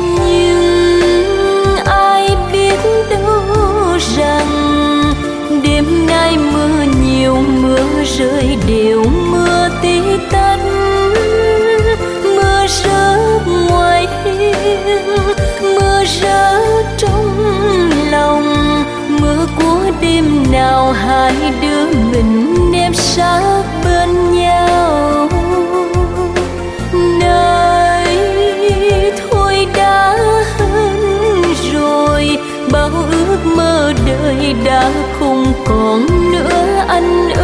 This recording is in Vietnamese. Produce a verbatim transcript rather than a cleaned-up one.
Nhưng ai biết đâu rằng đêm nay mưa nhiều, mưa rơi đều mưa tí tách, mưa rớt ngoài hiên, mưa rớt trong lòng, mưa của đêm nào hai đứa mình nép sát bên nhau. Này thôi đã hơn rồi, bao ước mơ đời đã không còn nữa anh ơi.